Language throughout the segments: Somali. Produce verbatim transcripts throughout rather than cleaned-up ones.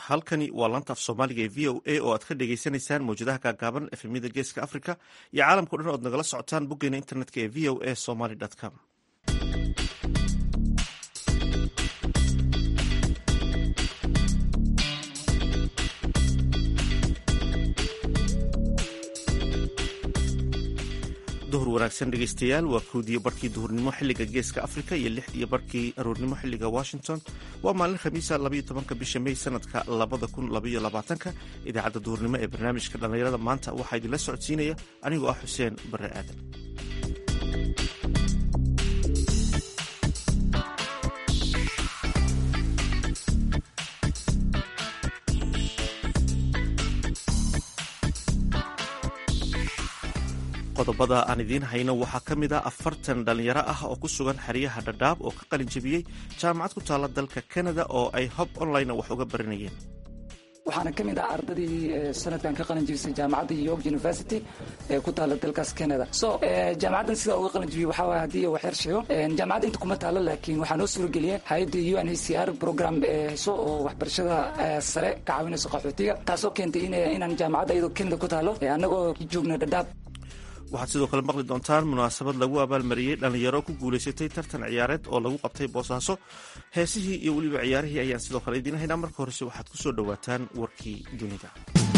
halkani waa laanta af soomaaliga ee v o a oo aad ka dhagaysanaysaan mawjadaha gaagaaban efemyada geeska africa iyo caalamkao dhan ood nagala socotaan boggeena internetka ee v o a somaly com. duhur wanaagsan dhegeystayaal, waa kowdiyo barkii duhurnimo xiliga geeska africa iyo lixdiyo barkii aroornimo xiliga washington. waa maalin khamiisa labaiyo tobanka bisha may sanadka labada kun labaiyo labaatanka. idaacadda duhurnimo ee barnaamijka dhallinyarada maanta waxaa idinla socodsiinaya anigoo ah xuseen bare aadan. qodobada aan idiin hayno waxaa ka mid ah afartan dhallinyaro ah oo ku sugan xeryaha dhadhaab oo ka qalin jebiyey jaamacad ku taala dalka canada oo ay hab online wax uga baranayeen. waxaana ka mid ah ardadii sanadkan ka qalin jebisay jaamacadda york university ee ku taala dalkaas canada. so jaamacaddan sidaa uga qalin jebiyey waxaa waay haddii wax yar sheego, jaamacadda inta kuma taalo, laakiin waxaa noo suurageliyeen hay-adda u n h c r program heso oo waxbarashada sare ka caawinayso qaxootiga, taasoo keentay inaan jaamacadda iyadoo canada ku taalo annagoo joogna dhadhaab. waxaad sidoo kale maqli doontaan munaasabad lagu abaalmariyey dhallinyaro ku guulaysatay tartan ciyaareed oo lagu qabtay boosaaso. heesihii iyo weliba ciyaarihii ayaan sidoo kale idiin haynaa. marka horese waxaad ku soo dhowaataan warkii dunida.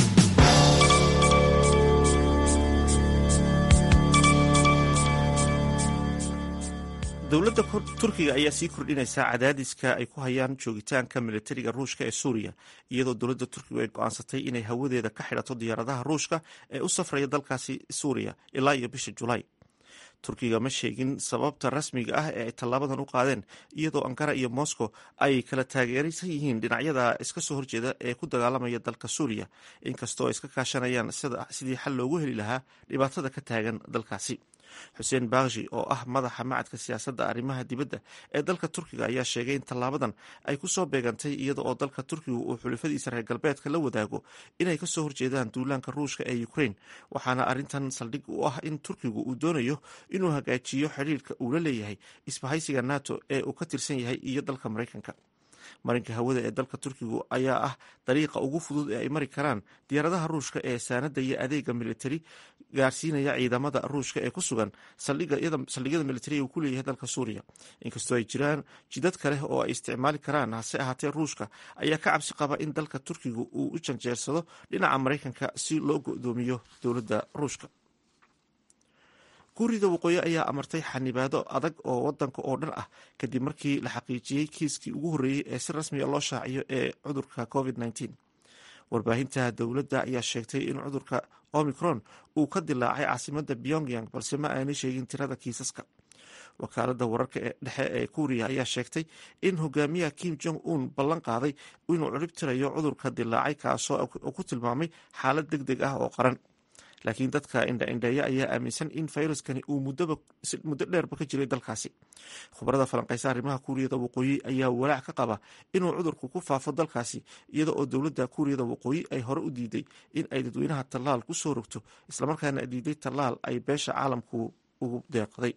dowladda turkiga ayaa sii kordhinaysaa cadaadiska ay ku hayaan joogitaanka militariga ruushka ee suuriya, iyadoo dowladda turkigu ay go-aansatay inay hawadeeda ka xidhato diyaaradaha ruushka ee u safraya dalkaasi suuriya ilaa iyo bisha julaay. turkiga ma sheegin sababta rasmiga ah ee ay tallaabadan u qaadeen, iyadoo ankara iyo moscow ay kala taageeraysan yihiin dhinacyada iska soo horjeeda ee ku dagaalamaya dalka suuriya, inkastoo ay iska kaashanayaan sidii xal loogu heli lahaa dhibaatada ka taagan dalkaasi. xuseen baakshi oo ah madaxa macadka siyaasadda arrimaha dibadda ee dalka turkiga ayaa sheegay in tallaabadan ay ku soo beegantay iyada oo dalka turkigu uu xulafadiisa reer galbeedka la wadaago inay ka soo horjeedaan duulaanka ruushka ee ukraine, waxaana arrintan saldhig u ah in turkigu uu doonayo inuu hagaajiyo xidhiirka uu la leeyahay isbahaysiga nato ee uu ka tirsan yahay iyo dalka maraykanka. marinka hawada ee dalka turkigu ayaa ah dariiqa ugu fudud ee ay mari karaan diyaaradaha ruushka ee saanada iyo adeega militari gaarsiinaya ciidamada ruushka ee ku sugan saldhigyada militariga uu ku leeyahay dalka suuriya. inkastoo ay jiraan jidad kale oo ay isticmaali karaan, hase ahaatee ruushka ayaa ka cabsi qaba in dalka turkigu uu u janjeersado dhinaca maraykanka si loo go-doomiyo dowladda ruushka. kuuriyada waqooyi ayaa amartay xanibaado adag oo wadanka oo dhan ah kadib markii la xaqiijiyey kiiskii ugu horreeyey ee si rasmiga loo shaaciyo ee cudurka covid nneteen. warbaahinta dowladda ayaa sheegtay in cudurka omicron uu ka dilaacay caasimadda pyongyang, balse ma aanay sheegin tirada kiisaska. wakaaladda wararka ee dhexe ee kuuriya ayaa sheegtay in hogaamiyaha kim jong un ballan qaaday inuu cirib tirayo cudurka dilaacay, kaasoo ku tilmaamay xaalad deg deg ah oo qaran. laakiin dadka indha-indheeya ayaa aaminsan in fayraskani uu muddo dheerba ka jiray dalkaasi. khubarada falanqeysa arrimaha kuuriyada waqooyi ayaa walaac ka qaba inuu cudurku ku faafo dalkaasi, iyada oo dowladda kuuriyada waqooyi ay hore u diiday in ay dadweynaha tallaal ku soo rogto, islamarkaana diiday tallaal ay beesha caalamku ugu deeqday.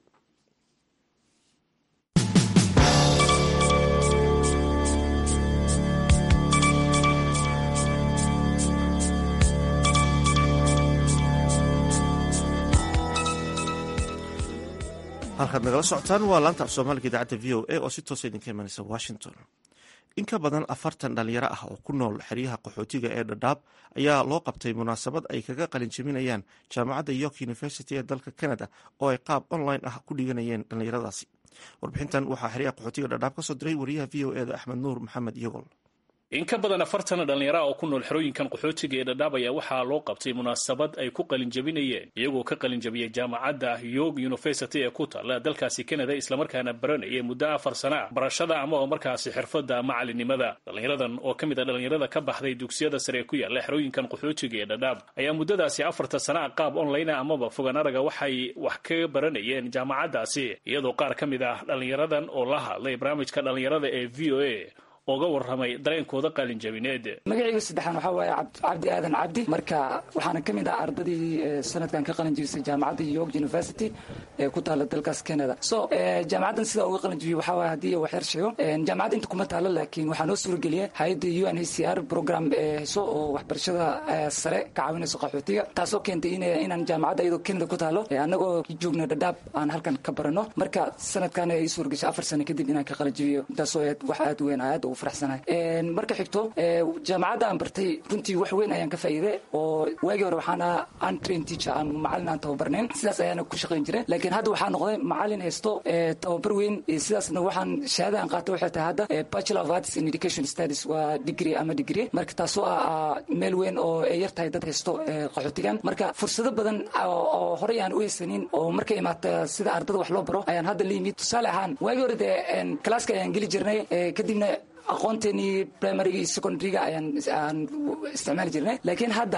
halkaad nagala socotaan waa laanta af soomaaliga idaacadda v o a oo si toosa idinka imanaysa washington. in ka badan afartan dhalinyaro ah oo ku nool xeryaha qaxootiga ee dhadhaab ayaa loo qabtay munaasabad ay kaga qalin jebinayaan jaamacadda york university ee dalka canada oo ay qaab online ah ku dhiganayeen dhallinyaradaasi. warbixintan waxaa xeryaha qaxootiga dhadhaab ka soo diray wariyaha v o eda axmed nuur maxamed iyagol. in ka badan afartan dhallinyara oo ku nool xerooyinkan qaxootiga ee dhadhaab ayaa waxaa loo qabtay munaasabad ay ku qalinjabinayeen iyagoo ka qalinjabiyey jaamacadda york university ee ku taala dalkaasi canada, islamarkaana baranayay muddo afar sana ah barashada ama oo markaasi xirfadda macalinimada. dhallinyaradan oo ka mid a dhallinyarada ka baxday dugsiyada sare ee ku yaalla xerooyinkan qaxootiga ee dhadhaab ayaa muddadaasi afarta sana ah qaab online amaba fogaan araga waxay wax kaga baranayeen jaamacaddaasi, iyadoo qaar ka mid ah dhallinyaradan oo la hadlay barnaamijka dhallinyarada ee v o a ooga warramay dareenkooda qalinjabineed. magacayga saddexaan waxaa waaye cabdi aadan cabdi. marka waxaana ka mid ah ardadii sanadkan ka qalinjibisay jaamacadda York University ee ku taala dalkaas Canada. so jaamacaddan sida uga qalinjibiyay waxaa waaye haddii wax yar sheego jaamacadda inta kuma taalo, laakiin waxaa noo suurageliyay hay'adda U N H C R program ee heeso oo waxbarashada sare ka caawinayso qaxootiga, taasoo keentay inaan jaamacadda iyadoo Canada ku taalo annagoo joogna Dadaab aan halkan ka barano. marka sanadkan ay suurgashay afar sano kadib inaan ka qalinjibiyo, taasoo wax aad u weyn aad ugu faraxsanahay. marka xigto jaamacadda aan bartay runtii wax weyn ayaan ka faa'iiday, oo waagii hore waxaan ahaa untrained teacher aan macallin aan tababarnayn, sidaas ayaana ku shaqayn jiray. laakiin hadda waxaan noqday macallin haysto tababar weyn, sidaasna waxaan shahaada aan qaatay waxay tahay hadda Bachelor of Arts in Education Studies, waa degree ama degree. marka taasoo ah meel weyn oo ay yar tahay dad haysto qaxootigan. marka fursado badan oo horey aan u haysanin oo markay imaata sida ardada wax loo baro ayaan hadda la yimid. tusaale ahaan waagii hore dee kalaaska ayaan geli jirnay, kadibna aqoonteenii primaryga iyo secondaryga ayaan aan isticmaali jirnay. laakiin hadda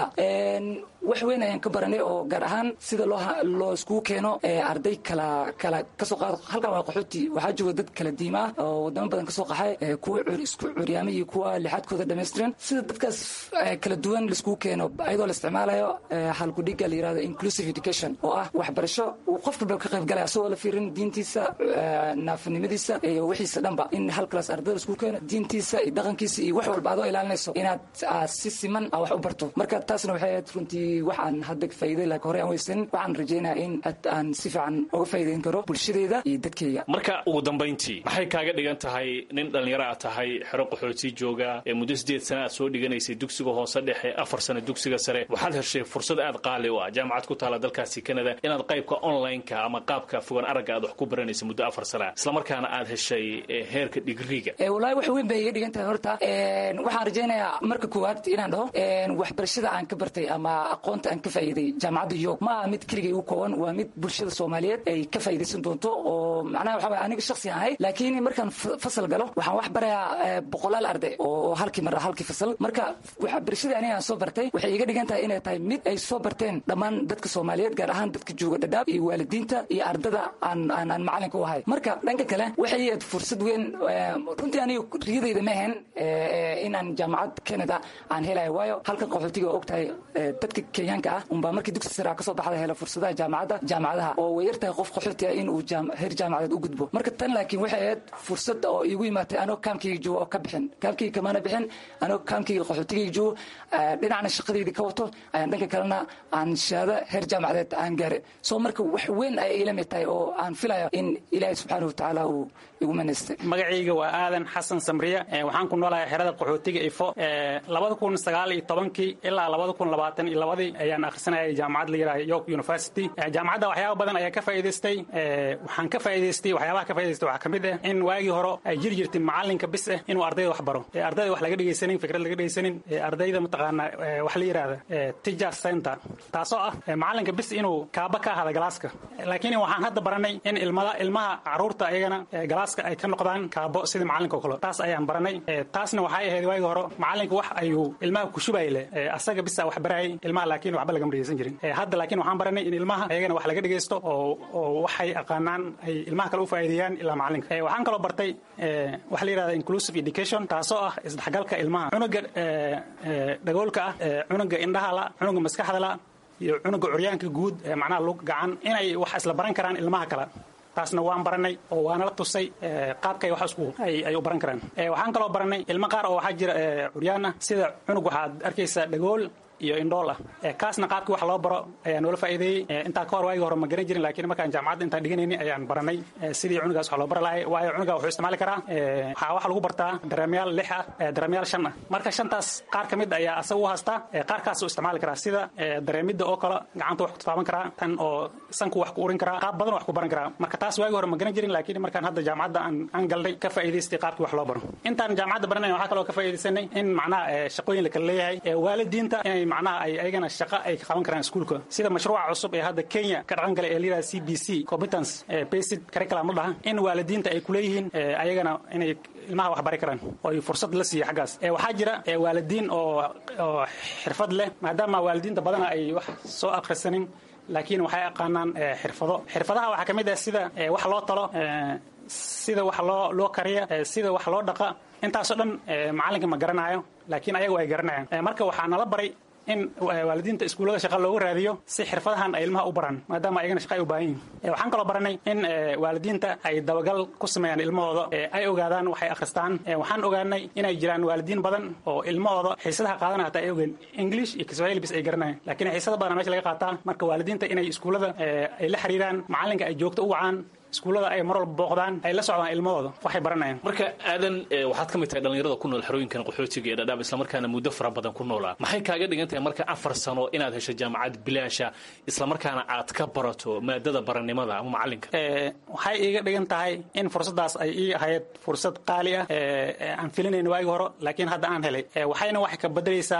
wax weyn ayaan ka baranay, oo gaar ahaan sida loo loo iskugu keeno arday kala kala kasoo qaado. halkan waa qaxooti, waxaa jooga dad kala diima ah oo wadamo badan kasoo qaxay, kuwa isku curyaamay iyo kuwa lixaadkooda dhammaystiran. sida dadkaas kala duwan laiskugu keeno ayadoo la isticmaalayo halkudhiga la yirahdo inclusive education, oo ah waxbarasho uu qof walba ka qayb galaya asagoo la fiirin diintiisa, naafinimadiisa iyo wixiisa dhanba, in hal class ardayda laiskugu keeno diintiisa iyo dhaqankiisa iyo wax walba adoo ilaalinayso inaad si siman wax u barto. marka taasna waxay ahayd runtii waxaan hadda faa'iiday, laakiin hore aan weysan. waxaan rajaynayaa in aan si fiican uga faa'iidayn karo bulshadeeda iyo dadkayga. marka ugu dambayntii maxay kaaga dhigan tahay nin dhallinyaro aad tahay, xero qaxooti jooga ee muddo sideed sano aad soo dhiganaysay dugsiga hoose dhexe, afar sano dugsiga sare, waxaad heshay fursad aad qaali u ah jaamacad ku taala dalkaasi Canada inaad qaybka online-ka ama qaabka fogaan aragga aad wax ku baranaysay muddo afar sano, isla markaana aad heshay heerka digriga. wallaahi wax weyn bay iga dhigan tahay. horta waxaan rajaynayaa marka koowaad inaan dhaho waxbarashada aan ka bartay ama aqoonta aan ka faa'iiday jaamacadda York ma aha mid keligay u kooban, waa mid bulshada Soomaaliyeed ay ka faa'iidaysan doonto. oo macnaha waxa aniga shakhsi ahay, laakiin markaan fasal galo waxaan wax barayaa boqolaal arday oo halkii mar halkii fasal. marka waxbarashada aniga aan soo bartay waxay iga dhigan tahay inay tahay mid ay soo barteen dhammaan dadka Soomaaliyeed, gaar ahaan dadka jooga Dadaab iyo waalidiinta iyo ardada aan aan aan macalinka u ahay. marka dhanka kale waxay ahayd fursad weyn. runtii aniga riyadayda ma ahayn inaan jaamacad Canada aan helayo, waayo halkan qaxootiga oo ogtahay dadka Kenyaanka ah unbaa markii dugsi sare ka soo baxda hela fursadaha jaamacadda jaamacadaha oo way yartahay qof qaxooti ah in uu heer jaamacadeed u gudbo. marka tan laakiin waxay ahayd fursad oo igu yimaatay anoo kaamkayga joogo oo ka bixin kaamkayga kamana bixin, anoo kaamkayga qaxootigayga joogo dhinacna shaqadayda ka wato ayaan dhanka kalena aan shahaado heer jaamacadeed aan gaare. soo marka wax weyn ay ila mid tahay oo aan filayo in Ilaahay subxaanahu wa tacaala uu igu manaystay. magacayga waa aadan xasan samriya, waxaan ku noolahay xerada qaxootiga ifo. labada kun sagaal iyo tobankii ilaa labada kun labaatan iyo labadii ayaan akhrisanayay jaamacad la yiraahdo York University. jaamacadda waxyaabo badan ayaa ka faa'iidaystay. waxaan ka faa'iidaystay waxyaabaha ka faa'iidaystay waxaa kamid ah in waagii hore ay jiri jirtay macalinka bis ah inuu ardayda wax baro, ardayda wax laga dhageysanin, fikrad laga dhageysanin, ardayda mataqaana wax la yiraahdo teacher center, taasoo ah macalinka bis inuu kaaba ka ahada galaaska. laakiin waxaan hadda baranay in ilmada ilmaha caruurta ayagana galaaska ay ka noqdaan kaabo sida macalinka oo kale. taas ayaan baranay. taasna waxay ahayd waagii hore macalinka wax ayuu ilmaha ku shubayle, asaga bisa wax barayay ilmaha, laakiin waxba laga dhageysan jirin. hadda laakiin waxaan baranay in ilmaha ayagana wax laga dhageysto oo oo waxay aqaanaan ay ilmaha kale u faa'iideeyaan ilaa macalinka. waxaan kaloo bartay wax la yiraahdo inclusive education, taasoo ah isdhexgalka ilmaha, cunuga dhagoolka ah, cunuga indhaha la, cunuga maskaxda la iyo cunuga curyaanka guud ee macnaha lug gacan inay wax isla baran karaan ilmaha kale. taasna waan baranay oo waana la tusay qaabkay wax isku ay ay u baran karaan. waxaan kaloo baranay ilmo qaar oo waxaa jira curyaan ah, sida cunug waxaad arkaysaa dhagool iyo indhool ah. kaasna qaabkii wax loo baro ayaa noola faa'iideeyey. intaa ka hor waagii hore ma garan jirin, laakiin markaan jaamacadda intaan dhiganayni ayaan baranay sidii cunugaas wax loo bari lahay. waayo cunuga wuxuu isticmaali karaa waxaa wax lagu bartaa dareemayaal lix ah, dareemayaal shan ah. marka shantaas qaar ka mid ayaa asaga u haystaa, qaarkaas uu isticmaali karaa, sida dareemidda oo kale gacanta wax ku taaban karaa, tan oo sanku wax ku urin karaa, qaab badan wax ku baran karaa. marka taas waagii hore ma garan jirin, laakiin markaan hadda jaamacadda aan aan galnay ka faa'iidaystay qaabkii wax loo baro. intaan jaamacadda baranay waxaa kaloo ka faa'iidaysanay in macnaha shaqooyin la kala leeyahay, waalidiinta inay macnaha ay ayagana shaqo ay ka qaban karaan iskuulka, sida mashruuca cusub ee hadda Kenya ka dhaqan galay ee la yiraahdo C B C competence based curriculum dhaha, in waalidiinta ay ku leeyihiin ayagana inay ilmaha wax bari karaan oo ay fursad la siiyo xaggaas. waxaa jira waalidiin oo oo xirfad leh, maadaama waalidiinta badan ay wax soo akhrisanin, laakiin waxay aqaanaan xirfado. xirfadaha waxaa kamid ah sida wax loo talo, sida wax loo loo kariyo, sida wax loo dhaqa, intaasoo dhan macalinka ma garanayo laakiin ayagu ay garanayaan marka waxaa nala baray in waalidiinta iskuullada shaqa loogu raadiyo si xirfadahan ay ilmaha u baran maadaama ayagana shaqa ay u baahan yihiin waxaan kaloo baranay in waalidiinta ay dabagal ku sameeyaan ilmahooda ay ogaadaan waxay akhristaan waxaan ogaanay inay jiraan waalidiin badan oo ilmahooda xiisadaha qaadanaya hataa ay ogeen English iyo Kiswahili bis ay garanayaan laakiin xiisada badan meesha laga qaataa marka waalidiinta inay iskuullada ay la xiriiraan macalinka ay joogto u wacaan iskuullada ay mar walba booqdaan ay la socdaan ilmahooda waxay baranayaan marka aadan waxaad ka mid tahay dhalinyarada ku nool xerooyinkan qaxootiga ee Dadaab isla markaana muddo fara badan ku noolaa maxay kaaga dhigan tahay marka afar sano inaad hesho jaamacad bilaasha isla markaana aad ka barato maadada baranimada ama macalinka ee waxay iga dhigan tahay in fursadaas ay ii ahayd fursad qaali ah ee aan filinayno waagi hore laakiin hadda aan helay waxayna wax ka bedelaysaa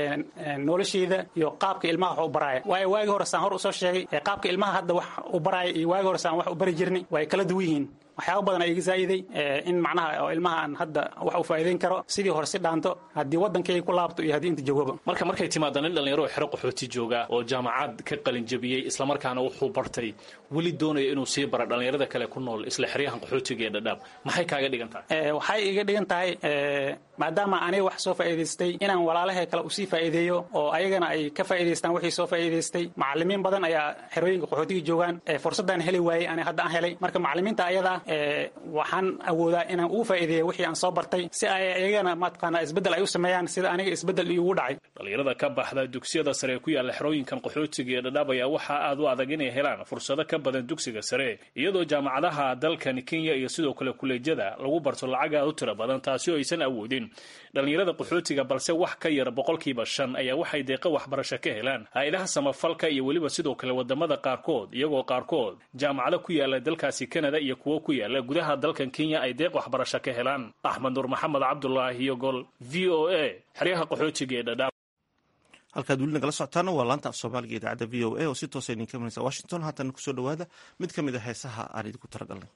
noloshayda iyo qaabka ilmaha wax u baraaya waay waagi hore saan hor u soo sheegay qaabka ilmaha hadda wax u baraaya iyo waagi hore saan wax u bari jirnay way kala duwan yihiin waxyaabo badan ay iga zaa'iday in macnaha oo ilmaha aan hadda wax u faa'iideyn karo sidii hore si dhaanto haddii waddankay ku laabto iyo haddii inta joogaba marka markay timaadaan in dhalinyaro xero qaxooti jooga oo jaamacad ka qalin jabiyey isla markaana wuxuu bartay weli doonaya inuu sii baro dhalinyarada kale ku nool isla xeryahan qaxootiga ee Dadaab maxay kaaga dhigan tahay waxay iga dhigan tahay maadaama aanay wax soo faa'iideystay inaan walaalahay kale u sii faa'iideeyo oo ayagana ay ka faa'iideystaan wixii soo faa'iideystay macallimiin badan ayaa xerooyinka qaxootiga joogaan fursaddan heli waayay ani hadda aan helay marka macallimiinta ayada waxaan awoodaa inaan ugu faa'iideeyo wixii aan soo bartay si ay ayagana mataqaana isbedel ay u sameeyaan sida aniga isbedel iigu dhacay dhalinyarada ka baxda dugsiyada sare ku yaala xerooyinkan qaxootiga ee Dadaab ayaa waxa aad u adag inay helaan fursado ka badan dugsiga sare iyadoo jaamacadaha dalkan Kenya iyo sidoo kale kuleejyada lagu barto lacag aad u tiro badan taasi oo aysan awoodin dhalinyarada qaxootiga balse wax ka yar boqolkiiba shan ayaa waxay deeqa waxbarasho ka helaan hay'adaha samafalka iyo waliba sidoo kale wadamada qaarkood iyagoo qaarkood jaamacado ku yaala dalkaasi Canada iyo kuwa ku yaala gudaha dalkan Kenya ay deeq waxbarasho ka helaan Axmed Nur Maxamed Cabdullaahi iyo gol V O A xeryaha qaxootiga ee Dadaab halkaad weli nagala socotaana waa laanta af soomaaliga idaacadda v o a oo si toosa idinka imanaysa washington haatan kusoo dhawaada mid ka mid a heesaha aan idinku talagalnay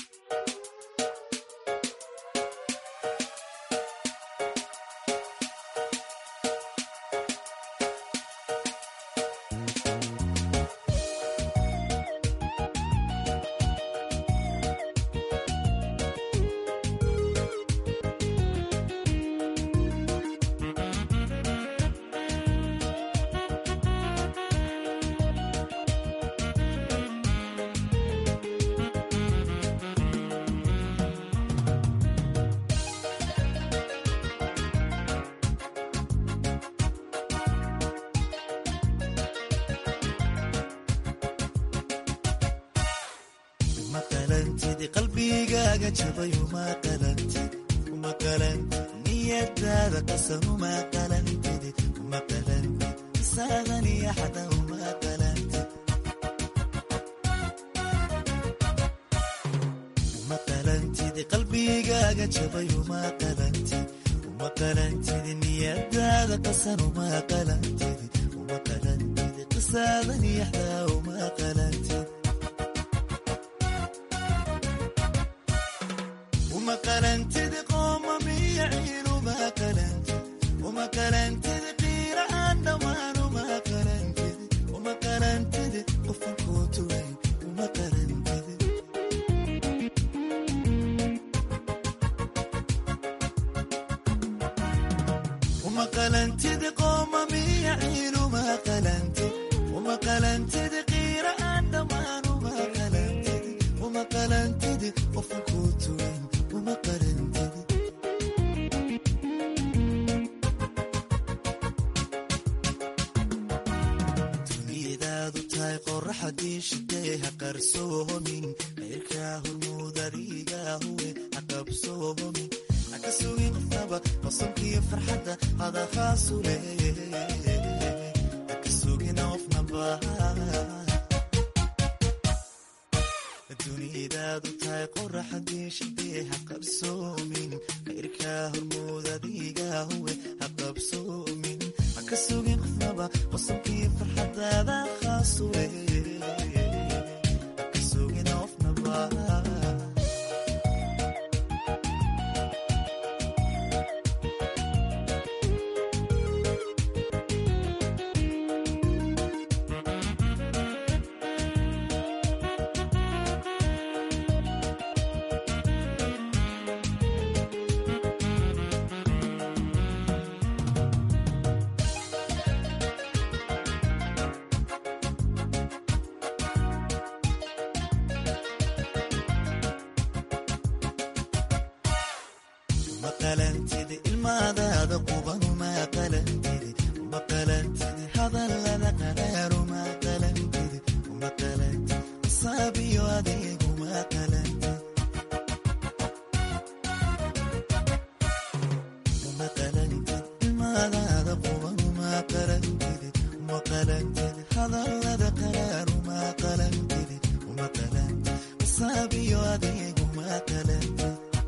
qalbigaaga jabay uma qalantid uma qalantid niyadaada qasan uma qalantid uma qalantid saadan iyo xada uma qalantid uma qalantid qalbigaaga jabay uma qalantid uma qalantid niyadaada qasan uma qalantid uma qalantid saadan iyo xada uma qalantid وما قلنتد قوم بيعين وما قلنتد وما قلنتد قيرة أندمان وما قلنتد وما قلنتد قفن كوتوين وما قلنتد وما قلنتد قوم بيعين وما قلنتد وما قلنتد قيرة أندمان وما قلنتد وما قلنتد قفن كوتوين وما قلنتد دنيدادو تاي قرحدي شديها قرسوهمين غيركا هرمود ريقا هو عقبسوهمين عكسوين قفنبا وصنكي فرحدا هذا خاصو ليه عكسوين قفنبا dunidaadu tahay qoraxadii shidee ha qabsoomin qayrkaa hormooda adiga huwe ha qabsoomin ha ka sugin qofnaba qosabkii farxadaada khaasule ha ka sugin qofnaba uma qalantid ilmaadaada quban uma qalantid uma qalantid hadallada qaraar uma qalantid uma qalantid asaabiyo adeeg uma qalantid uma qalantid ilmaadaada quban uma qalantid uma qalantid hadallada qaraar uma qalantid uma qalantid asaabiyo adeeg uma qalantid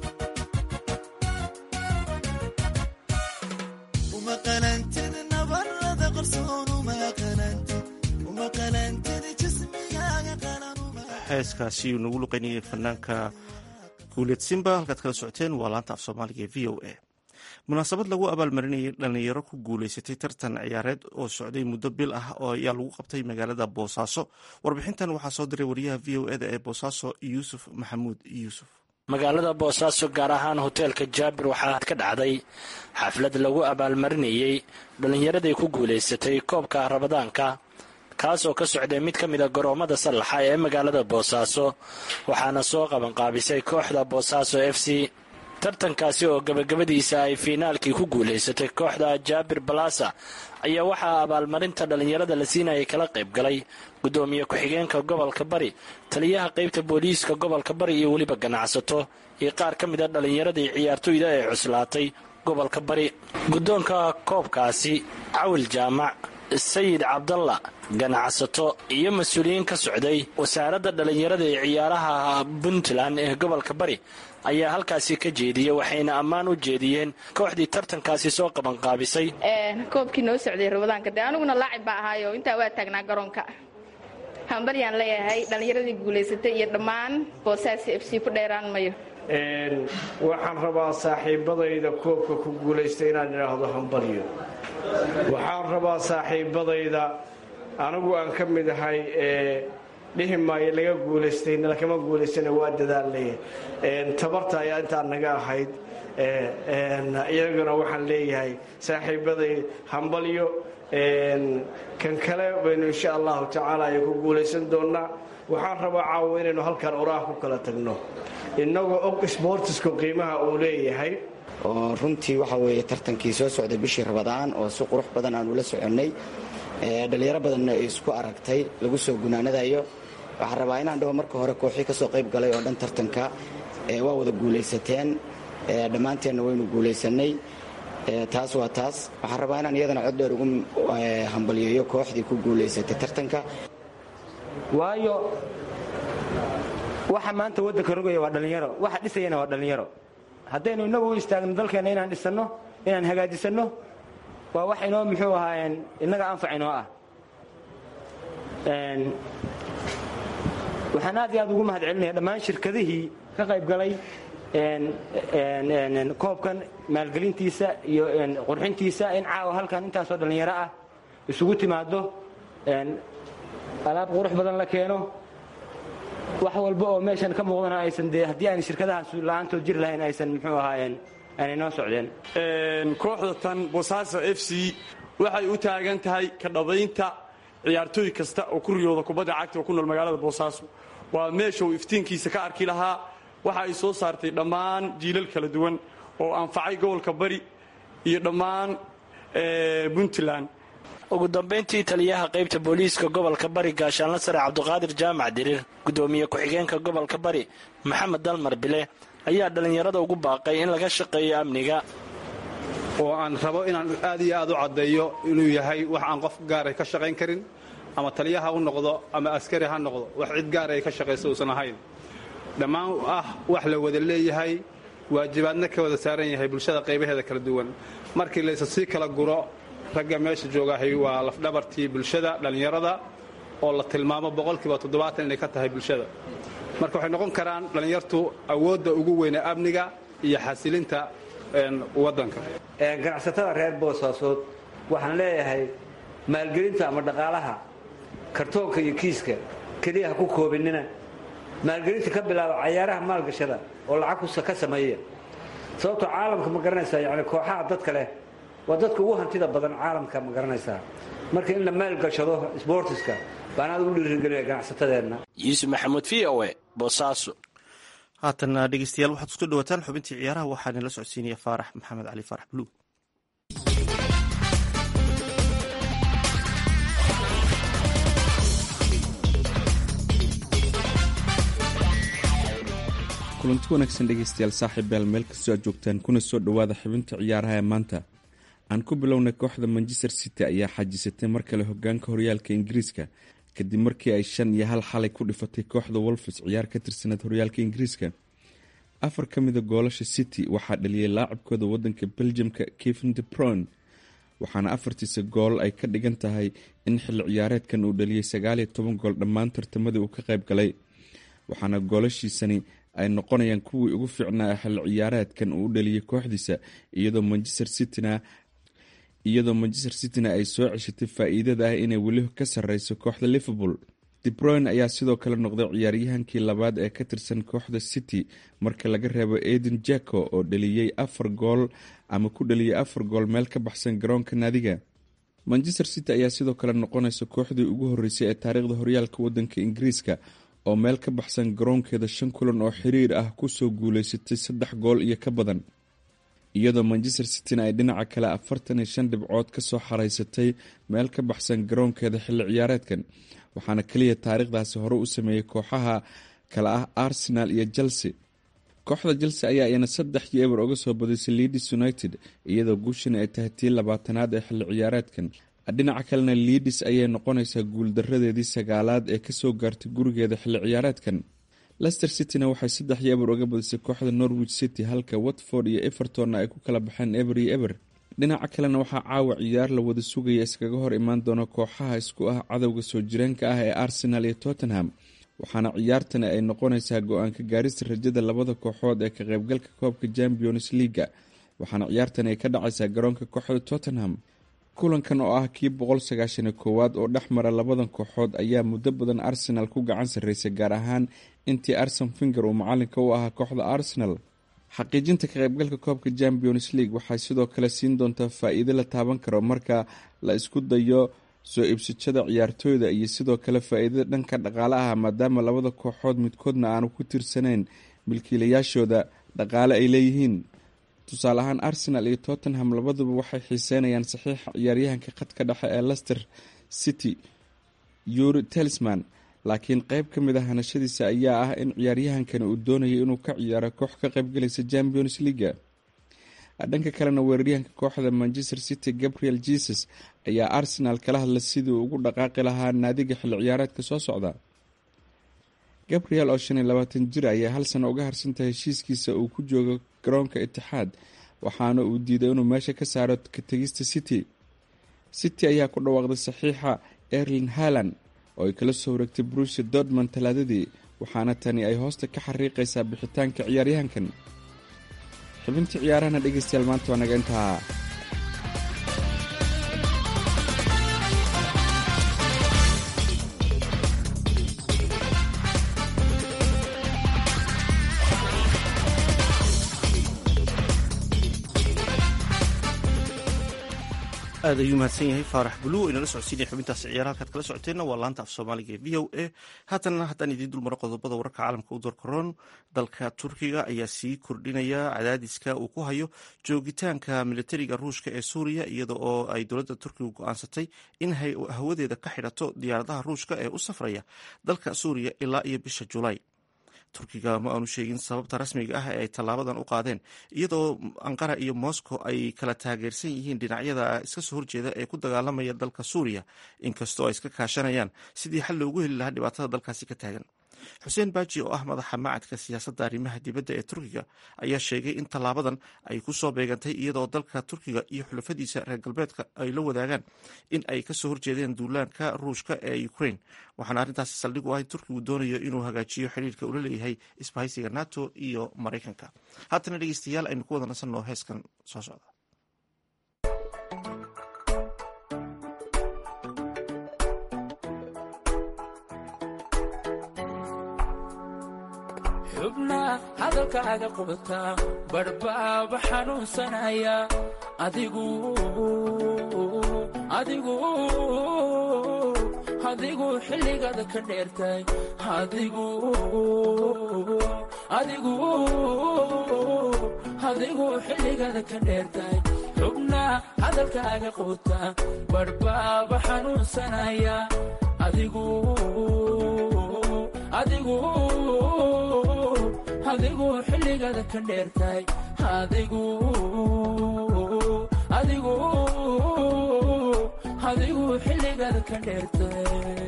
uma qalantid nabarada qarsoon uma qalantid uma qalantid jismigaaga qalan uma heeskaasi uu nagu luqaynayay fanaanka guuleed simba halkaad kala socoteen waa laanta af soomaaliga ee v o a munaasabad lagu abaalmarinayay dhalinyaro ku guulaysatay tartan ciyaareed oo socday muddo bil ah oo ayaa lagu qabtay magaalada boosaaso warbixintan waxaa soo diray wariyaha v o eda ee boosaaso yuusuf maxamuud yuusuf magaalada boosaaso gaar ahaan hoteelka jaabir waxaa ka dhacday xaflad lagu abaalmarinayey dhallinyaradii ku guulaysatay koobka rabadaanka kaas oo ka socday mid ka mid a garoommada sallaxa ee magaalada boosaaso waxaana soo qabanqaabisay kooxda boosaaso f c tartankaasi oo gabagabadiisa ay fiinaalkii ku guulaysatay kooxda jaabir balasa ayaa waxaa abaalmarinta dhallinyarada la siinayay kala qayb galay guddoomiye ku-xigeenka gobolka bari taliyaha qaybta booliiska gobolka bari iyo weliba ganacsato iyo qaar ka mid a dhallinyaradii ciyaartoyda ee cuslaatay gobolka bari guddoonka koobkaasi cawil jaamac sayid cabdalla ganacsato iyo mas-uuliyiin ka socday wasaaradda dhallinyarada ee ciyaaraha puntland ee gobolka bari ayaa halkaasi ka jeediyey waxayna ammaan u jeediyeen kooxdii tartankaasi soo qabanqaabisay koobkii noo socday rabadaanka dee aniguna laacib baa ahaayo intaa waa taagnaa garoonka hambaryaan leeyahay dhallinyaradii guulaysatay iyo dhammaan boosaasi f c ku dheeraan mayo waxaan rabaa saaxiibadayda koobka ku guulaystay inaan idhaahdo hambalyo waxaan rabaa saaxiibadayda anigu aan ka mid ahay ee dhihi maayo laga guulaystay lakama guulaystana waa dadaalnay tabarta ayaa intaa naga ahayd iyaguna waxaan leeyahay saaxiibaday hambalyo kan kale baynu insha allahu tacaala ay ku guulaysan doonnaa waxaan rabaa caawa inaynu halkan oraah ku kala tagno innagoo og sboortisku qiimaha uu leeyahay oo runtii waxa weeye tartankii soo socday bishii rabadaan oo si qurux badan aan ula soconnay dhalinyaro badanna ay isku aragtay lagu soo gunaanadayo waxaan rabaa inaan dhaho marka hore kooxii ka soo qayb galay oo dhan tartanka waa wada guulaysateen dhammaanteenna waynu guulaysanay taas waa taas waxaan rabaa inaan iyadana cod dheer ugu hambalyeeyo kooxdii ku guulaysatay tartanka waayo waxa maanta waddanka rogaya waa dhallinyaro waxa dhisayana waa dhallinyaro haddaynu innagu u istaagno dalkeenna inaan dhisanno inaan hagaajisanno waa wax inoo muxuu ahaayeen innaga anfac inoo ah waxaan aad iyo aad ugu mahad celinaya dhammaan shirkadihii ka qayb galay koobkan maalgelintiisa iyo qurxintiisa in caawa halkan intaasoo dhallinyaro ah isugu timaado alaab qurux badan la keeno wax walba oo meeshan ka muuqdana aysan dee haddii aan shirkadahaas la-aantood jiri lahayn aysan muxuu ahaayeen aanay noo socdeen kooxda tan boosaaso f c waxay u taagan tahay ka dhabaynta ciyaartooy kasta oo ku riyooda kubadda cagta oo ku nool magaalada boosaaso waa meesha uu iftiinkiisa ka arki lahaa waxa ay soo saartay dhammaan jiilal kala duwan oo anfacay gobolka bari iyo dhammaan puntland ugu dambayntii taliyaha qaybta booliiska gobolka bari gaashaanla sare cabdiqaadir jaamac diriir guddoomiye ku-xigeenka gobolka bari maxamed dalmar bile ayaa dhallinyarada ugu baaqay in laga shaqeeyo amniga oo aan rabo inaan aad iyo aad u caddeeyo inuu yahay wax aan qof gaaray ka shaqayn karin ama taliyaha u noqdo ama askari ha noqdo wax cid gaar ay ka shaqayso uusan ahayn dhammaan ah wax la wada leeyahay waajibaadna ka wada saaran yahay bulshada qaybaheeda kala duwan markii laysa sii kala guro ragga meesha joogahay waa lafdhabartii bulshada dhallinyarada oo la tilmaamo boqolkiiba toddobaatan inay ka tahay bulshada marka waxay noqon karaan dhallinyartu awoodda ugu weyne amniga iyo xasilinta waddanka ganacsatada reer boosaasood waxaan leeyahay maalgelinta ama dhaqaalaha kartoonka iyo kiiska keliya ha ku koobinina maalgelinta ka bilaaba cayaaraha maalgashada oo lacag ka sameeya sababtoo caalamka ma garanaysaa yani kooxaha dadka leh waa dadka ugu hantida badan caalamka ma garanaysaa marka in la maalgashado sboortiska baan aad ugu dhiirigelinaya ganacsatadeenna yuusuf maxamuud v o e boosaaso haatana dhegeystayaal waxaad isku dhawaataan xubintii ciyaaraha waxaana la socodsiinaya faarax maxamed cali faarax buluug. kulanti wanaagsan dhegeystayaal saaxiibayaal meel kastoo aad joogtaan kuna soo dhowaada xubinta ciyaaraha ee maanta. aan ku bilownay kooxda manchester city ayaa xajisatay mar kale hogaanka horyaalka ingiriiska kadib markii ay shan iyo hal xalay ku dhifatay kooxda wolfs ciyaar ka tirsaneed horyaalka ingiriiska. afar ka mida goolasha city waxaa dhaliyay laacibkooda wadanka beljamka kevin de bruyne, waxaana afartiisa gool ay ka dhigan tahay in xilli ciyaareedkan uu dhaliyay sagaal iyo toban gool dhammaan tartamadii uu ka qayb galay, waxaana goolashiisani ay noqonayaan kuwii ugu fiicnaa xilli ciyaareedkan uu u dhaliyay kooxdiisa, iyadoo manchester cityna iyadoo manchester cityna ay soo ceshatay faa-iidada ah inay weli ka sarreyso kooxda liverpool. de bruyne ayaa sidoo kale noqday ciyaaryahankii labaad ee ka tirsan kooxda city marka laga reebo eden jako oo dhaliyey afar gool ama ku dhaliyay afar gool meel ka baxsan garoonka naadiga. manchester city ayaa sidoo kale noqonaysa kooxdii ugu horeysay ee taariikhda horyaalka wadanka ingiriiska oo meel ka baxsan garoonkeeda shan kulan oo xiriir ah kusoo guuleysatay saddex gool iyo ka badan, iyadoo manchester cityna ay dhinaca kale afartan iyo shan dhibcood kasoo xareysatay meel ka baxsan garoonkeeda xilli ciyaareedkan, waxaana kaliya taariikhdaasi hore u sameeyey kooxaha kale ah arsenal iyo chelsea. kooxda chelsea ayaa iyana saddex iyo eber uga soo badisay leeds united, iyadoo guushani ay tahay tii labaatanaad ee xilli ciyaareedkan. dhinaca kalena leeds ayay noqonaysaa guuldaradeedii sagaalaad ee kasoo gaartay gurigeeda xilli ciyaareedkan. leicester cityna waxay saddex iyo eber uga badisay kooxda norwich city, halka watford iyo evertonna ay ku kala baxeen eber iyo eber. dhinaca kalena waxaa caawa ciyaar la wada sugaya iskaga hor imaan doona kooxaha isku ah cadowga soo jireenka ah ee arsenal iyo tottenham, waxaana ciyaartani ay noqonaysaa go-aanka gaarista rajada labada kooxood ee ka qaybgalka koobka champions leaga, waxaana ciyaartani ay ka dhacaysaa garoonka kooxda tottenham. kulankan oo ah kii boqol sagaashan iyo koowaad oo dhex mara labadan kooxood ayaa muddo badan arsenal ku gacan sarreysay, gaar ahaan intii arsen finger uu macalinka u ahaa kooxda arsenal. xaqiijinta ka qaybgalka koobka champions league waxay sidoo kale siin doontaa faa-iido la taaban karo marka la isku dayo soo iibsashada ciyaartooyda iyo sidoo kale faa-iidada dhanka dhaqaale ah, maadaama labada kooxood midkoodna aanu ku tirsanayn milkiilayaashooda dhaqaale ay leeyihiin. tusaale ahaan arsenal iyo tottenham labaduba waxay xiiseynayaan saxiixa ciyaaryahanka khadka dhexe ee leicester city yuri telsman, laakiin qeyb ka mid a hanashadiisa ayaa ah in ciyaaryahankani uu doonayo inuu ka ciyaaro koox ka qaybgalaysa champions leaga. dhanka kalena weeraryahanka kooxda manchester city gabriel jesus ayaa arsenal kala hadla sidii uu ugu dhaqaaqi lahaa naadiga xilli ciyaareedka soo socda. gabriel oo shan iyo labaatan jir ayaa hal sano uga harsantahay heshiiskiisa uu ku joogo garoonka itixaad, waxaana uu diiday inuu meesha ka saaro ka tegista city. city ayaa ku dhawaaqday saxiixa erling haaland oo ay kala soo wareegtay brusia dortmund talaadadii, waxaana tani ay hoosta ka xariiqaysaa bixitaanka ciyaaryahankan. xubintii ciyaarahana dhegeystayaal maanta waa naga intaa. aad ayuu mahadsan yahay faarax buluug inala socodsiinaya xubintaasi ciyaaraha halkaad kala socoteenna waa laanta af soomaaliga ee v o a. haatana haddaan idiin dulmaro qodobada wararka caalamka u doorkaroon, dalka turkiga ayaa sii kordhinaya cadaadiska uu ku hayo joogitaanka militariga ruushka ee suuriya, iyada oo ay dowladda turkiga go-aansatay in hawadeeda ka xidhato diyaaradaha ruushka ee u safraya dalka suuriya ilaa iyo bisha julaay. turkiga ma aanu sheegin sababta rasmiga ah ee ay tallaabadan u qaadeen, iyadoo anqara iyo moscow ay kala taageersan yihiin dhinacyada iska soo horjeeda ee ku dagaalamaya dalka suuriya, inkastoo ay iska kaashanayaan sidii xal loogu heli lahaa dhibaatada dalkaasi ka taagan. xuseen baaji oo ah madaxa macadka siyaasadda arrimaha dibadda ee turkiga ayaa sheegay in tallaabadan ay ku soo beegantay iyadoo dalka turkiga iyo xulafadiisa reer galbeedka ay la wadaagaan in ay kasoo horjeedeen duulaanka ruushka ee ukraine, waxaana arrintaasi saldhig u ah in turkigu doonayo inuu hagaajiyo xiriirka ula leeyahay isbahaysiga nato iyo maraykanka. haatana dhegeystayaal aynu ku wada nasanno heeskan soo socda. xubna hadalkaaga qubata barbaaba xanuunsanaya adigu adigu adigu xilligaada ka dheertay adigu adigu adigu xilligada ka dheertahay xubnaa hadalkaaga quuta barbaaba xanuunsanaya adigu adigu adigu xilligada ka dheertahay adigu adigu adigu xilligada ka dheertahay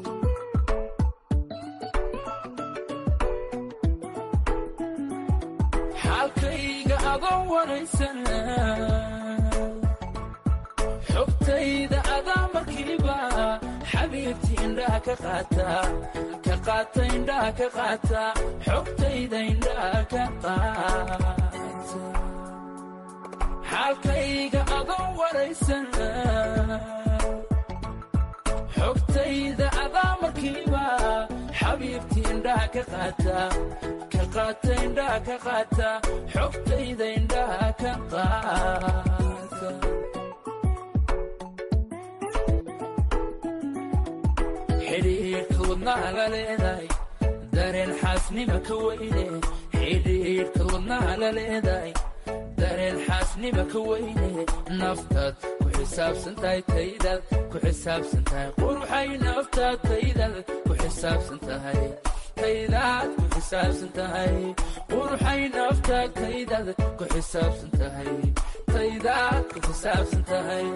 xaalkayga adoo waraysan xogtayda adaa markiiba xabiibtii indhaha ka qaata ka qaata indhaha ka qaata xogtayda indhaha ka qaata xaalkayga adoo waraysan xogtayda adaa markiiba xabiibtii indhaha ka qaata ka qaata indhaha ka qaata xogtayda indhaha ka qaata xidhiidhka wadnaha la leedahay dareen xaasnima ka weyne xidhiidhka wadnaha la leedahay dareen xaasnima ka weyne naftaad ku xisaabsan tahay taydaad ku xisaabsan tahay quruxay naftaad taydaad ku xisaabsan tahay taydaad ku xisaabsan tahay quruxay naftaad taydaad ku xisaabsan tahay taydaad ku xisaabsan tahay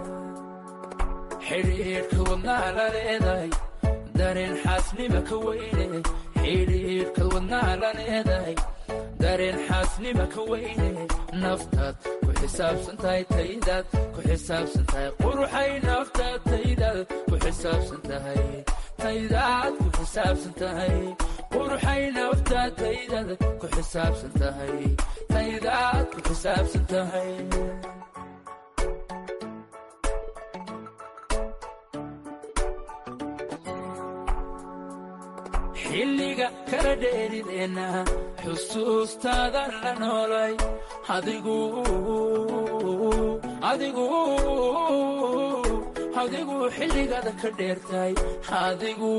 xidhiidhka wadnaha la leedahay dareen xaasnima ka weyne xidhiidhka wadnaha la leedahay dareen xaasnima ka weyne naftaad ku xisaabsan tahay taydaad ku xisaabsan tahay quruxay naftaad taydaad ku xisaabsan tahay taydaad ku xisaabsan tahay quruxay naftaad taydaad ku xisaabsan tahay taydaad ku xisaabsan tahay xilliga kala dheerideenna xusuustaadan la noolay adigu adigu adigu xilligada ka dheertahay adigu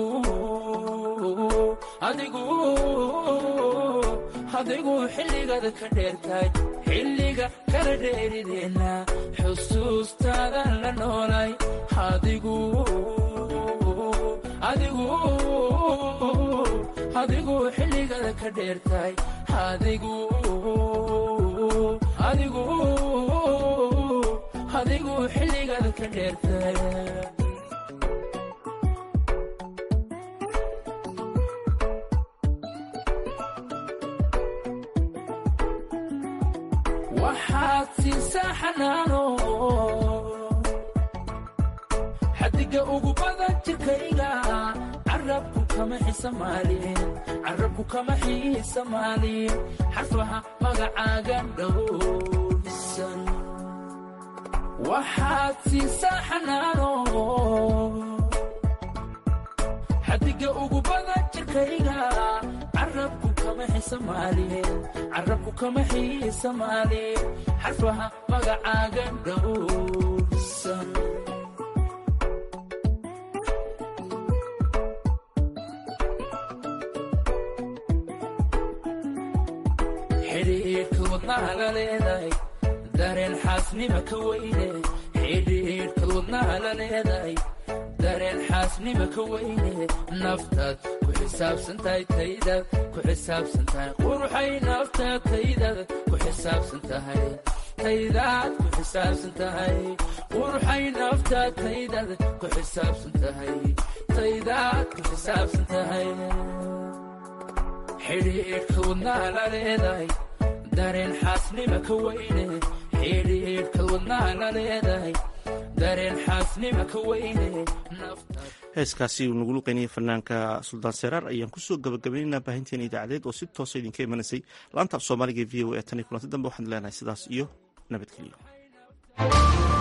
adigu adigu xilligada ka dheertahay xilliga kala dheerideenna xusuustaadan la noolay adigu adigu adigu xilligada ka dheertahay adigu adigu adigu xilligada ka dheertahay waxaad siisaa xanaano xadiga ugu badan jirkayga carabku kama xisamaalin carabku kama xisamaalin xarfaha magacaaga dhowrsan waxaad siisaa xanaano xadiga ugu badan jirkayga carabku kama xisamaalin carabku kama xisamaalin xarfaha magacaaga dhowrsan xidhiidhka wadnaha la leedahay dareen xaasnima ka weyne xidhiidhka wadnaha la leedahay dareen xaasnima ka weyne naftaad ku xisaabsan tahay taydaad ku xisaabsan tahay quruxay naftaad taydaad ku xisaabsan tahay taydaad ku xisaabsan tahay quruxay naftaad taydaad ku xisaabsan tahay taydaad ku xisaabsan tahay xidhiidhka wadnaha la leedahay dareen xaasnima ka weyne xidhiidhka wadnaha la leedahay dareen xaasnima ka weyne heeskaasi uu nagu luqeynayay fanaanka suldaan seraar ayaan kusoo gabagabaynaynaa baahinteena idaacadeed oo si toosa idinka imanaysay laanta af soomaaliga v o e tan iyo kulanti dambe waxaan leenahay sidaas iyo nabadgelyo.